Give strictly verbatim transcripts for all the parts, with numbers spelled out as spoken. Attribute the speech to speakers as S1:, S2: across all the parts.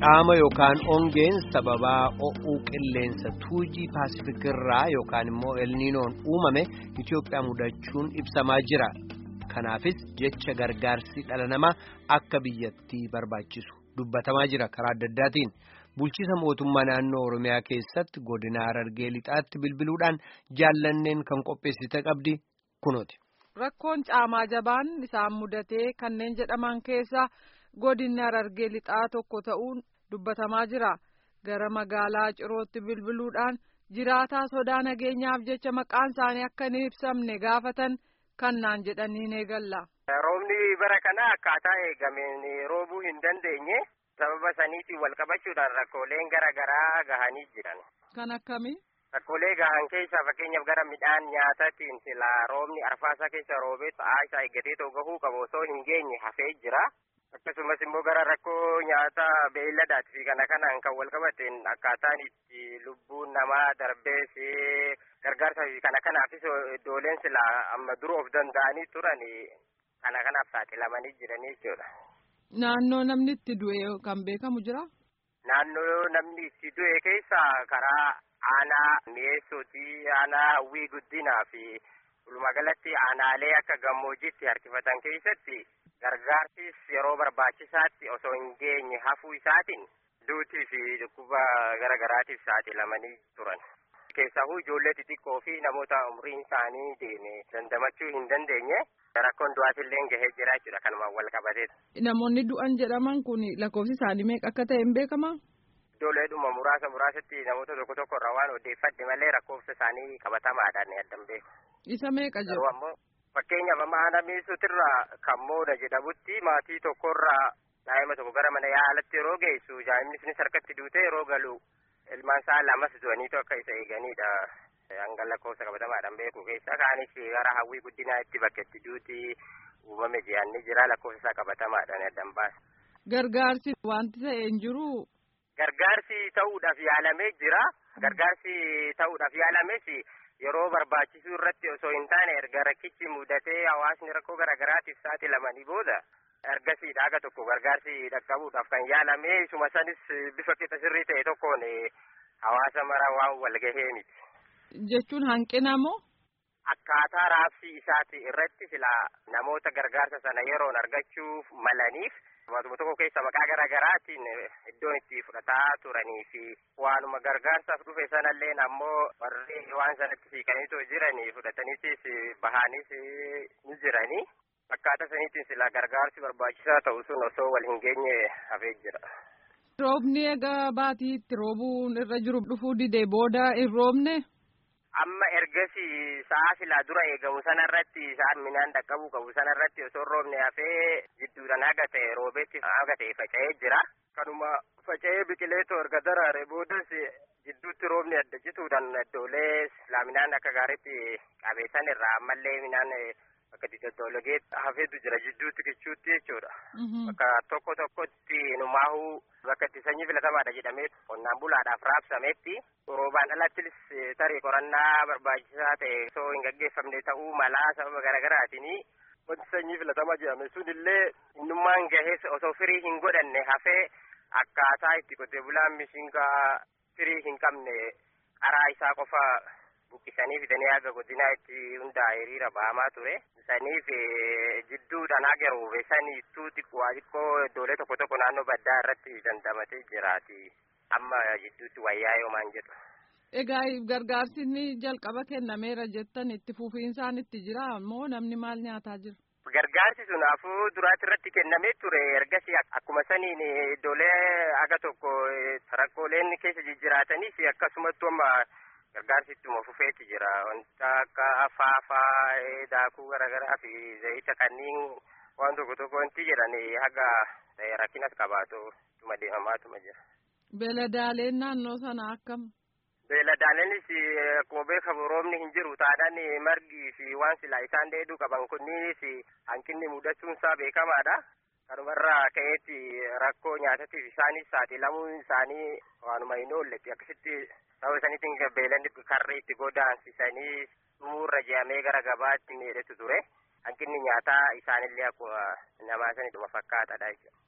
S1: Caama yookaan ongeen sababaa o'uu qilleensa tuujii paasifikirraa yookaan immoo elniinoon uumame Itoophiyaa mudachuun ibsamaa jira. Kanaafis jecha gargaarsi dhala namaa akka biyyattii barbaachisu dubbatamaa jira karaa adda addaatiin. Bulchiisa mootummaa naannoo Oromiyaa keessatti godina Harargee lixaatti bilbiluudhaan jaallanneen kan qopheessite qabdi kunooti.
S2: Rakkoon caamaa jabaan isaan mudatee kanneen jedhaman keessa godinni Harargee lixaa tokko ta'uun dubbatamaa jira. Gara magaalaa Cirootti bilbiluudhaan jiraataa sodaa nageenyaaf jecha maqaan isaanii akka hin ibsamne gaafatan kannaan jedhanii eegalla.
S3: Roobni bara kana akkaataa eegameen roobuu hin dandeenye sababa saniitiin wal qabachuudhaan rakkooleen garaa garaa gahanii jiran.
S2: Kan akkamii?
S3: Rakkoolee gahan keessaa fakkeenyaaf gara midhaan nyaataatiin silaa roobni arfaasaa keessa roobee ta'aa isaa eeggatee ta'uu gahuu qabu osoo hin geenye hafee jira. Akkasumas immoo gara rakkoo nyaata beeyladaatii fi kana kanaan kan wal qabateen akkaataan itti lubbuun namaa darbees gargaarsa fi kana kanaafis iddooleen silaa amma dura of danda'anii turan kana kanaaf saaxilamanii jiranii jechuudha.
S2: Naannoo namni itti du'e kan beekamu jira?
S3: Naannoo namni itti du'e keessa karaa aanaa mi'eessootii, aanaa hawwii guddinaa fi walumaagalatti aanaalee akka gammoojjiitti harkifatan keessatti gargaarsis yeroo barbaachisaatti osoo hin geenye hafuu isaatiin duutii fi dhukkuba gara garaatiif saaxilamanii turan. Keessahuu ijoollee xixiqqoo fi namoota umriin isaanii deeme dandamachuu hin dandeenye rakkoon du'aatillee gahee jira jechuudha kanumaan wal qabateeti.
S2: Namoonni du'an jedhaman kun lakkoofsi isaanii meeqa akka ta'e hin beekamaa?
S3: Ijoolleedhuma muraasa muraasatti namoota tokko tokko irraa waan odeeffadhe malee lakkoofsa isaanii qabatamaadhaan addan beeku.
S2: Isa meeqa jiru?
S3: Ammoo fakkeenyaaf amma aanaa mi'eessuutirraa kan mooda jedhamutti maatii tokkorraa daa'ima tokko gara mana yaalatti yeroo geessu daa'imni sunis harkatti duutee yeroo galu ilmaan isaa lamas du'aniitu akka isa eeganidha. Hanga lakkoofsa qabatamaadhaan beeku keessa kaanis gara hawwii guddinaa itti bakka itti duuti uumame ji'anni jira lakkoofsa isaa qabatamaadhaan addan baasa.
S2: Gargaarsi wanti ta'e hin jiru.
S3: Gargaarsi ta'uudhaaf yaalamee jira. Gargaarsi ta'uudhaaf yaalames yeroo barbaachisuu irratti osoo hin taane erga rakkichi mudatee hawaasni rakkoo garaagaraatiif saaxilamanii booda ergasiidha aga tokko gargaarsi dhaqqabuudhaaf kan yaalame isuma sanis bifa qixa sirrii ta'e tokkoon hawaasa mara waan wal gahee miti.
S2: Jechuun hanqina moo?
S3: Akkaataa raabsii isaati irratti silaa namoota gargaarsa sana yeroon argachuuf malaniif waantuma tokko keessa maqaa garaa garaatiin iddoon itti fudhataa turanii fi waanuma gargaarsaaf dhufe sanallee ammoo warri waan sanatti siiqaniitoo jiranii fudhataniitis bahaanis ni jiranii akkaataa saniitiin silaa gargaarsi barbaachisaa ta'u sun osoo wal hin geenye hafee jira.
S2: Roobni egaa baatiitti roobuun irra jiru dhufuu didee booda hin roobne?
S3: Amma ergasii sa'a silaa dura eegamu sanarratti sa'aan midhaan dhaqqabuu qabu sanarratti osoo roobne hafee jidduudhaan haga ta'e roobeetti haga ta'e faca'ee jira. Kanuma faca'ee biqileetoo erga daraare boodas jidduutti roobni adda cituudhaan iddoolee silaa midhaan akka gaariitti qabeessan irraa ammallee midhaan bakka diddoologee hafeetu jira jidduutti kichuutti jechuudha. Bakka tokko tokkotti numaahuu bakka itti sanyii filatamaadha jedhamee qonnaan bulaadhaaf raabsametti roobaan alattis tarii qorannaa barbaachisaa ta'e osoo hin gaggeeffamne ta'uu malaa sababa garaagaraatiin wanti sanyii filatamaa jedhame sunillee innummaan gahees osoo firii hin godhanne hafee akkaataa itti qotee bulaan mishingaa firii hin qabne qaraa isaa qofa buqqisanii fidanii haga godinaa itti hundaa'e hiriira ba'amaa ture. Saniif jidduudhaan haga roobee saniittuu xiqqoo xiqqoo iddoolee tokko tokko naannoo baddaa irratti dandamatee jiraati. Amma jidduutti wayyaa yoomaan jedhu.
S2: Egaa gargaarsi inni jalqaba kennameera jettan itti fufiinsaan itti jira moo namni maal nyaataa jira?
S3: Gargaarsi sun afuu duraatti irratti kennamee ture ergasii akkuma saniin iddoolee haga tokko rakkooleen keessa jijjiraatanii fi akkasumattuu amma gargaarsi ittuma fufeetti jira wanta akka faafaa daakuu garaagaraa fi zayita kanneen waan tokko tokko wanti jedhan haga rakkinas qabaatu ittuma deemamaatuma jira.
S2: Beeladaaleen naannoo sana akkam?
S3: Beeladaaleenis akkuma beekamu roobni hin jiru taadhaan margii fi waan silaa isaan dheeduu qaban kunniinis hanqinni mudachuun isaa beekamaadha. Kanumarraa ka'eetti rakkoo nyaatatiif isaanis saaxilamuun isaanii waanuma hin oolletti akkasitti sababa saniitiin beelanni karri itti godaansisanii dhumuurra je'amee gara gabaatti miidhetu ture. Hanqinni nyaataa isaanillee akkuma namaa sanidhuma fakkaataadha jechuudha.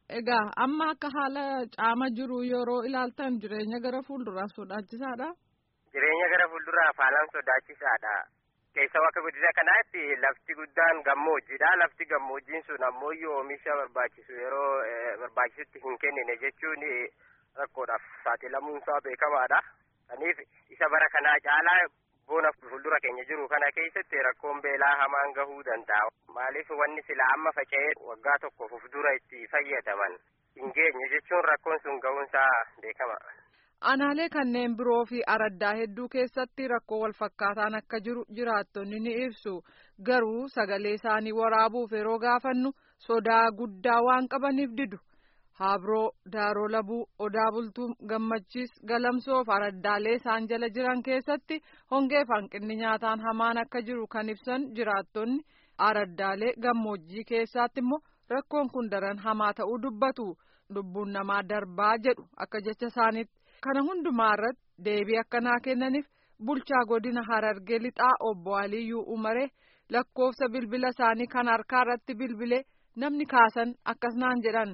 S2: Egaa amma akka haala caama jiru yeroo ilaaltan jireenya gara fuulduraa sodaachisaadha.
S3: Jireenya gara fuulduraa haalaan sodaachisaadha. Keessaa akka godina kanaatti lafti guddaan gammoojjiidha. Lafti gammoojjiin sun ammoo oomisha barbaachisu yeroo barbaachisutti hin kennine jechuun rakkoodhaaf saaxilamuun isaa beekamaadha. Kanaaf isa bara kanaa caalaa bona fuuldura keenya jiru kana keessatti rakkoon beelaa hamaan gahuu danda'a. Maaliif wanni sila amma faca'ee waggaa tokkoof of dura itti fayyadaman hin geenye jechuun rakkoon sun gahuunsaa beekama.
S2: Aanaalee kanneen biroo fi araddaa hedduu keessatti rakkoo wal fakkaataan akka jiru jiraattonni ni ibsu. Garuu sagalee isaanii waraabuuf yeroo gaafannu sodaa guddaa waan qabaniif didu. Habroo, Daaroo Labuu, Odaa Bultuu, Gammachiis, Galamsoo fi araddaalee isaan jala jiran keessatti hongee fi hanqinni nyaataan hamaan akka jiru kan ibsan jiraattonni araddaalee gammoojjii keessaatti immoo rakkoon kun daran hamaa ta'uu dubbatu. Lubbuun namaa darbaa jedhu akka jecha isaaniitti. Kana hundumaa irratti deebii akkanaa kennaniif bulchaa godina Harargee Lixaa obbo Aliyyuu Umaree lakkoofsa bilbila isaanii kan harkaa irratti bilbilee namni kaasan akkas naan jedhan.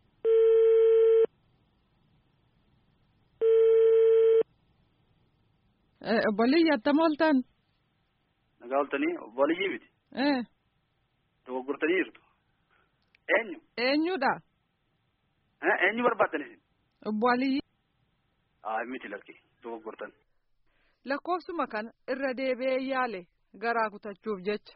S2: Obbo Aliyyi attam ooltan?
S4: Nagaa ooltanii obbo Aliyyii miti. Dogoggortanii jirtu. Eenyu?
S2: Eenyudha?
S4: Eenyu barbaadanii?
S2: Obbo Aliyyi.
S4: Haa miti lakki dogoggortan.
S2: Lakkoofsuma kana irra deebi'ee yaale garaa kutachuuf jecha.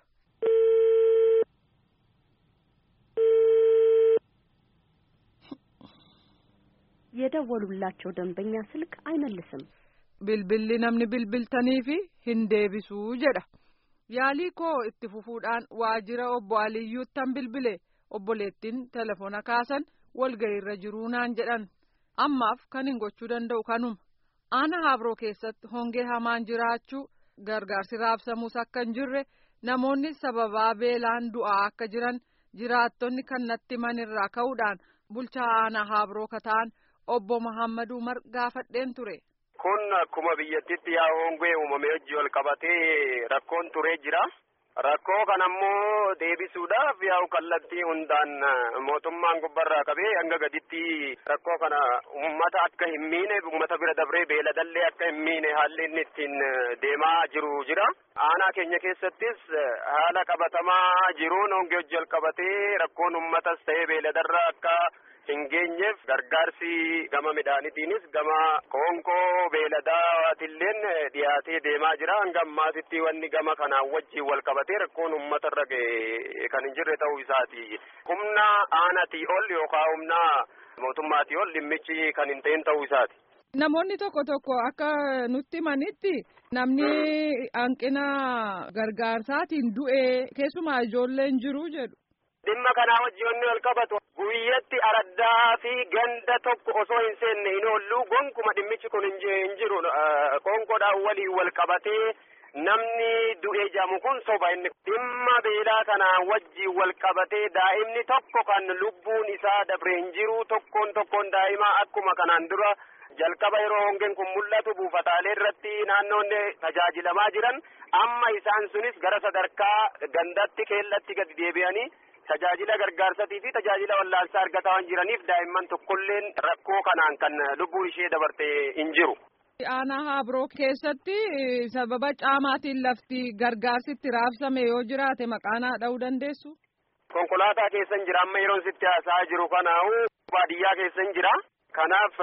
S5: የደወሉላቸው ደንበኛ ስልክ አይመልስም.
S2: Bilbilli namni bilbiltanii fi hin deebisuu jedha. Yaalii koo itti fufuudhaan waajjira obbo Aliyyuuttan bilbile obboleettiin telefoona kaasan walgahiirra jiruu naan jedhan. Ammaaf kan hin gochuu danda'u kanuma. Aanaa Habroo keessatti hongee hamaan jiraachuu gargaarsi raabsamuus akka hin jirre namoonni sababaa beelaan du'aa akka jiran jiraattonni kan natti manirraa ka'uudhaan bulchaa aanaa Habroo kataan obbo Muhammad Umar gaafadheen ture.
S3: Kun akkuma biyyattiitti yaa hongee uumamee hojii wal qabatee rakkoon turee jira. Rakkoo kanammoo deebisuudhaaf yaa'u kallattii hundaan mootummaan gubbarraa qabee hanga gaditti rakkoo kana uummata akka hin miine uummata bira dabree beeladallee akka hin miine haalli inni ittiin deemaa jiru jira. Aanaa keenya keessattis haala qabatamaa jiruun hongee hojii wal qabatee rakkoon uummatas ta'ee beeladarraa akka hin geenyeef gargaarsi gama midhaanitiinis gama qoonqoo beeladaatilleen dhiyaatee deemaa jira. Hanga ammaatitti wanni gama kanaan wajjin wal qabatee rakkoon uummatarra ga'e kan hin jirre ta'uu isaati. Humna aanaatii ol yookaan humna mootummaatii ol dhimmichi kan hin ta'in ta'uu isaati.
S2: Namoonni tokko tokko akka nutti himanitti namni hanqina gargaarsaatiin du'ee keessumaa ijoolleen jiru jedhu.
S3: Dhimma kanaa wajjin wal qabatu guyyatti araddaa fi ganda tokko osoo hin seenne hin oollu gonkuma dhimmichi kun hin jiru. Qoonqoodhaan waliin wal qabatee namni du'ee jedhamu kun soba inni dhimma beelaa kanaa wajjin wal qabatee daa'imni tokko kan lubbuun isaa dabre hin jiru. Tokkoon tokkoon daa'imaa akkuma kanaan dura jalqaba yeroo hongeen kun mul'atu buufataalee irratti naannoonni tajaajilamaa jiran amma isaan sunis gara sadarkaa gandatti keellatti gadi deebi'anii tajaajila gargaarsatii fi tajaajila wallaansaa argataa waan jiraniif daa'imman tokkolleen rakkoo kanaan kan lubbuu ishee dabarte hin jiru.
S2: Aanaa Habroo keessatti sababa caamaatiin lafti gargaarsitti raabsame yoo jiraate maqaanaa dha'uu dandeessu?
S3: Konkolaataa keessan jira amma yeroon sitti haasa'aa jiru kanaa'u baadiyyaa keessan jira. Kanaaf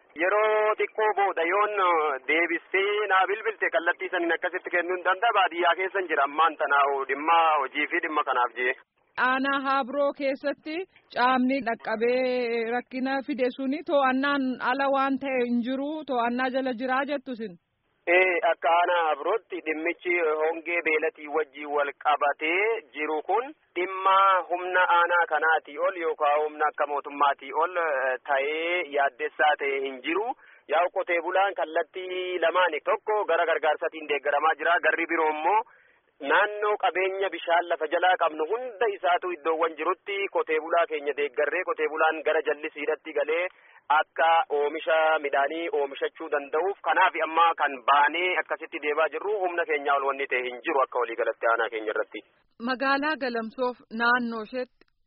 S3: yeroo xiqqoo booda yoon deebistee naa bilbilte kallattii saniin akkasitti kennuu hin danda'a. Baadiyyaa keessan jira ammaan tanaa'u dhimma hojii fi dhimma kanaaf jee.
S2: Aanaa Habroo keessatti caamni dhaqqabee rakkina fide suni to'annaan ala waan ta'e hin jiru to'annaa jala jiraa jettusin.
S3: Ee akka aanaa Habrootti dhimmichi hongee beelatii wajjin wal qabatee jiru kun dhimma humna aanaa kanaatii ol yookaan humna akka mootummaatii ol ta'ee yaaddessaa ta'e hin jiru. Yaa'u qotee bulaan kallattii lamaani tokko gara gargaarsatiin deeggaramaa jira garri biroo immoo. Naannoo qabeenya bishaan lafa jalaa qabnu hunda isaatu iddoowwan jirutti qotee bulaa keenya deeggarree qotee bulaan gara jallisiidhatti galee akka oomisha midhaanii oomishachuu danda'uuf kanaaf amma kan baanee akkasitti deemaa jirru humna keenyaa ol wanni ta'e hin jiru akka waliigalatti aanaa keenya irratti.
S2: Magaalaa Galamsoof naannoo isheetti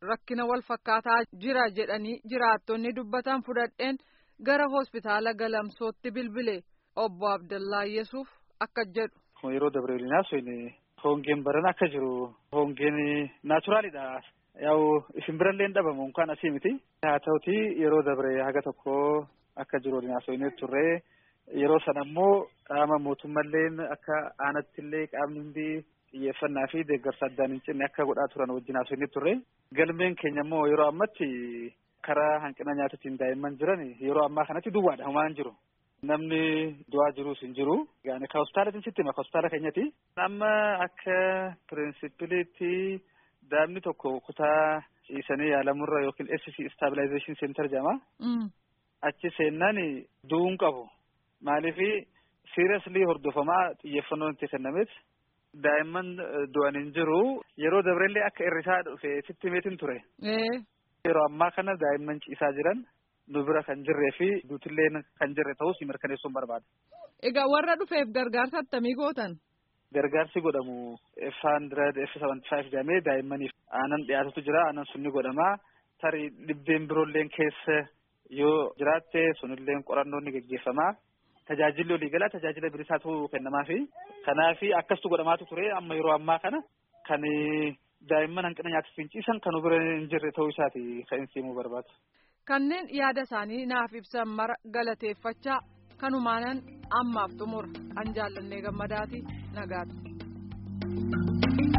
S2: rakkina wal fakkaataa jira jedhanii jiraattonni dubbatan fudhadheen gara hospitaala Galamsootti bilbile obbo Abdallaa Yesuuf akka jedhu.
S6: Yeroo dabreelinaa soine hongeen baran akka jiru hongeen naachuraalidha. Yaa'u isin birallee hin dhabamu kan asii miti. Haa ta'uti yeroo dabree haga tokko akka jiru naasooine turre yeroo sana immoo qaama mootummalleen akka aanattillee qaamni hundi xiyyeeffannaa fi deeggarsa addaan hin cinne akka godhaa turan wajjin naasooine turre. Galmeen keenya immoo yeroo ammatti karaa hanqina nyaatatiin daa'imman jiran yeroo ammaa kanatti duwwaadha homaa hin jiru. Namni du'aa jirus hin jiru. Gaane ka hospitaalatiin sitti maka hospitaala keenyatti. Amma akka pirinsipiliitti daa'imni tokko kutaa ciisanii yaalamurra yookiin S C Stabilization Center jedhama. Achi seennaan du'uun qabu. Maaliif seriously hordofamaa xiyyeeffannoon itti kennameef daa'imman du'an hin jiru. Yeroo dabreellee akka irrisaa dhufe sitti meetiin ture. Yeroo ammaa kana daa'imman ciisaa jiran nu bira kan jirree fi duutilleen kan jirre ta'us mirkaneessuun barbaada.
S2: Egaa warra dhufeef gargaarsa attamii gootan?
S6: Gargaarsi godhamu F hundred F seventy five jedhamee daa'immaniif aanan dhiyaatutu jira. Aanan sunni godhamaa tarii dhibbeen biroolleen keessa yoo jiraatte sunilleen qorannoon ni gaggeeffamaa. Tajaajilli waliigalaa tajaajila bilisaatu kennamaa fi kanaaf akkasitu godhamaatu ture. Amma yeroo ammaa kana kan daa'imman hanqina nyaatatiin ciisan kan bira hin jirre ta'uu isaati kan inni himuu barbaadu.
S2: Kanneen yaada isaanii naaf ibsan mara galateeffachaa kanumaanan ammaaf xumura an jaallannee gammadaati nagaatu.